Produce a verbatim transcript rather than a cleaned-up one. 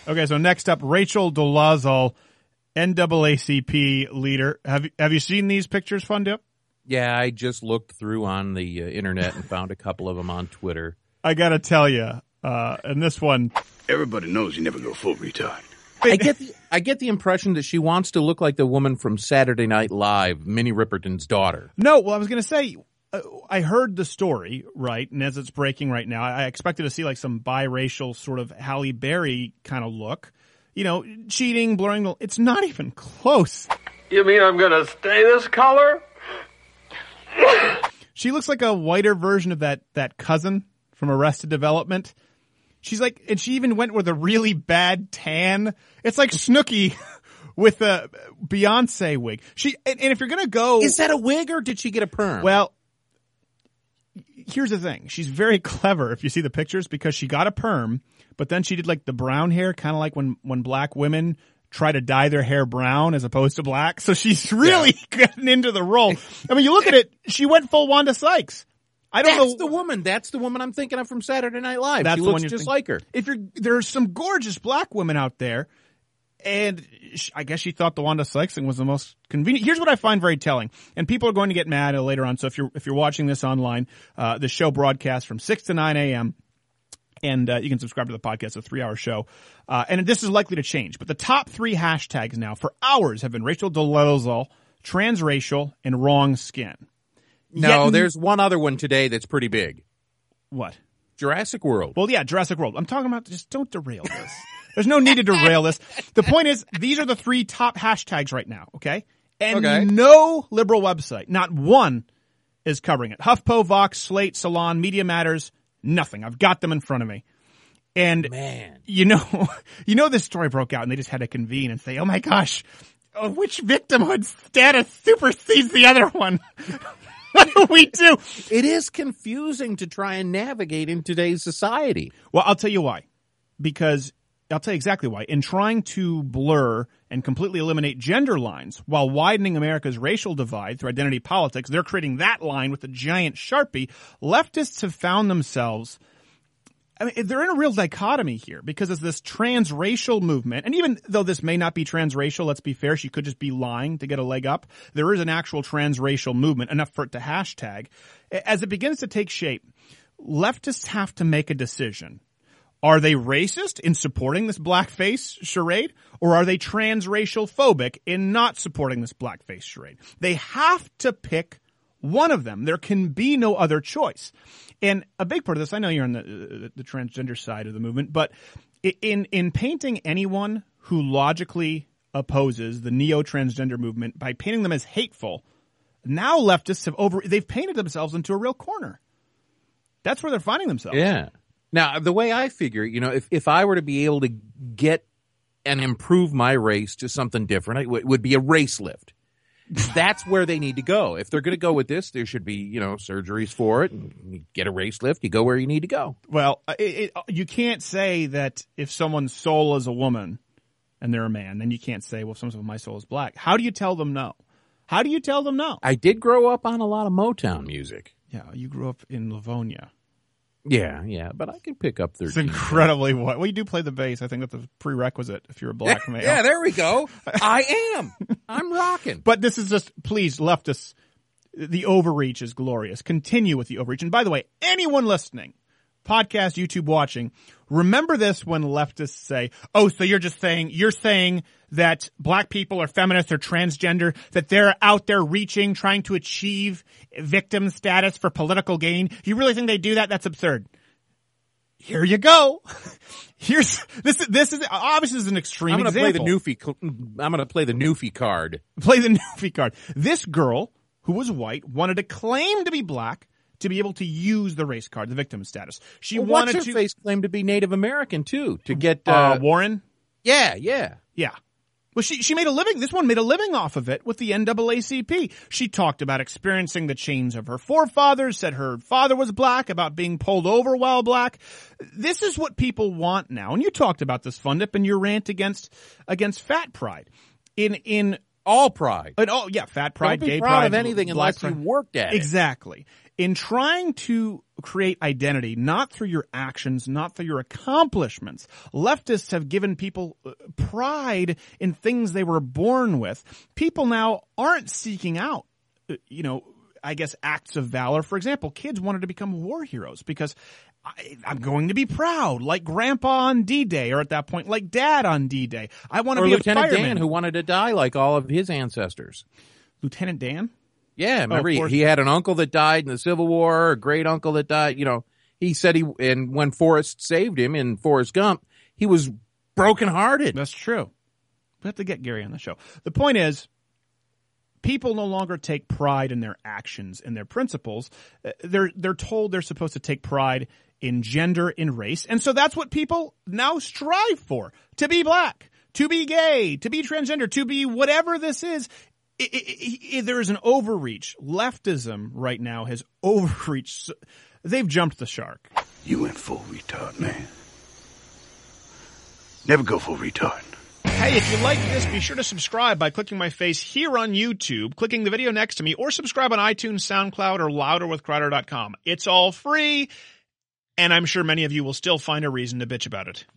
Okay, so next up, Rachel Dolezal, N double A C P leader. Have you, have you seen these pictures, Fun Dip? Yeah, I just looked through on the uh, internet and found a couple of them on Twitter. I got to tell you, uh, and this one. Everybody knows you never go full retard. I get the I get the impression that she wants to look like the woman from Saturday Night Live, Minnie Riperton's daughter. No, well, I was going to say, uh, I heard the story, right, and as it's breaking right now, I expected to see like some biracial sort of Halle Berry kind of look. You know, cheating, blurring the... It's not even close. You mean I'm going to stay this color? She looks like a whiter version of that, that cousin from Arrested Development. She's like, and she even went with a really bad tan. It's like Snooki with a Beyonce wig. She, and, and if you're going to go. Is that a wig or did she get a perm? Well, here's the thing. She's very clever if you see the pictures because she got a perm, but then she did like the brown hair, kind of like when, when black women try to dye their hair brown as opposed to black. So she's really yeah. getting into the role. I mean, you look at it, she went full Wanda Sykes. I don't That's know. the woman. That's the woman I'm thinking of from Saturday Night Live. That's she the looks one you're just thinking. like her. If you're, there's some gorgeous black women out there, and she, I guess she thought the Wanda Sykes thing was the most convenient. Here's what I find very telling, and people are going to get mad later on. So if you're if you're watching this online, uh, the show broadcasts from six to nine a.m. And uh, you can subscribe to the podcast, a three-hour show. Uh, and this is likely to change. But the top three hashtags now for hours have been Rachel Dolezal, transracial, and wrong skin. No, Yet, there's one other one today that's pretty big. What? Jurassic World. Well, yeah, Jurassic World. I'm talking about, just don't derail this. There's no need to derail this. The point is, these are the three top hashtags right now, okay? And okay. no liberal website, not one, is covering it. HuffPo, Vox, Slate, Salon, Media Matters, nothing. I've got them in front of me. And, Man. you know, you know this story broke out and they just had to convene and say, oh my gosh, oh, which victimhood status supersedes the other one? What do we do? It is confusing to try and navigate in today's society. Well, I'll tell you why. Because I'll tell you exactly why. In trying to blur and completely eliminate gender lines while widening America's racial divide through identity politics, they're creating that line with a giant Sharpie. Leftists have found themselves, I mean, they're in a real dichotomy here because it's this transracial movement. And even though this may not be transracial, let's be fair, she could just be lying to get a leg up. There is an actual transracial movement, enough for it to hashtag. As it begins to take shape, leftists have to make a decision. Are they racist in supporting this blackface charade, or are they transracial phobic in not supporting this blackface charade? They have to pick one of them. There can be no other choice. And a big part of this, I know you're on the, the, the transgender side of the movement, but in in painting anyone who logically opposes the neo-transgender movement by painting them as hateful, now leftists have over they've painted themselves into a real corner. That's where they're finding themselves. Yeah. Now, the way I figure, you know, if, if I were to be able to get and improve my race to something different, it w- would be a race lift. That's where they need to go. If they're going to go with this, there should be, you know, surgeries for it. And you get a race lift, you go where you need to go. Well, it, it, you can't say that if someone's soul is a woman and they're a man, then you can't say, well, if someone says my soul is black. How do you tell them no? How do you tell them no? I did grow up on a lot of Motown music. Yeah, you grew up in Livonia. Yeah, yeah, but I can pick up thirteen. It's incredibly what. Well, you do play the bass. I think that's a prerequisite if you're a black male. Yeah, there we go. I am. I'm rocking. But this is just, please, leftists, the overreach is glorious. Continue with the overreach. And by the way, anyone listening, podcast, YouTube watching, remember this when leftists say, oh, so you're just saying, you're saying that black people are feminists or transgender, that they're out there reaching, trying to achieve victim status for political gain. You really think they do that? That's absurd. Here you go. Here's this. This is obviously this is an extreme I'm gonna example. play the Newfie. I'm going to play the Newfie card. Play the Newfie card. This girl who was white wanted to claim to be black to be able to use the race card, the victim status. She well, wanted what's to her face claimed to be Native American too to get uh, uh, Warren. Yeah, yeah, yeah. Well, she she made a living. This one made a living off of it with the N double A C P. She talked about experiencing the chains of her forefathers, said her father was black, about being pulled over while black. This is what people want now. And you talked about this, Fundip, in your rant against against fat pride. In in all pride. And oh yeah, fat pride, Don't be gay proud pride, of anything unless you worked at it. Exactly. In trying to create identity not through your actions, not through your accomplishments. Leftists have given people pride in things they were born with. People now aren't seeking out, you know, I guess acts of valor. For example, kids wanted to become war heroes because I, I'm going to be proud, like Grandpa on D-Day, or at that point, like Dad on D-Day. I want to or be Lieutenant a fireman. Dan, who wanted to die like all of his ancestors. Lieutenant Dan? Yeah, remember Oh, he, course. he had an uncle that died in the Civil War, a great uncle that died. You know, he said he, and when Forrest saved him in Forrest Gump, he was brokenhearted. That's true. We have to get Gary on the show. The point is, people no longer take pride in their actions and their principles. Uh, They're they're told they're supposed to take pride in gender, in race, and so that's what people now strive for: to be black, to be gay, to be transgender, to be whatever this is. It, it, it, there is an overreach. Leftism right now has overreached. They've jumped the shark. You went full retard, man. Never go full retard. Hey, if you like this, be sure to subscribe by clicking my face here on YouTube, clicking the video next to me, or subscribe on iTunes, SoundCloud, or louder with crowder dot com. It's all free, and I'm sure many of you will still find a reason to bitch about it.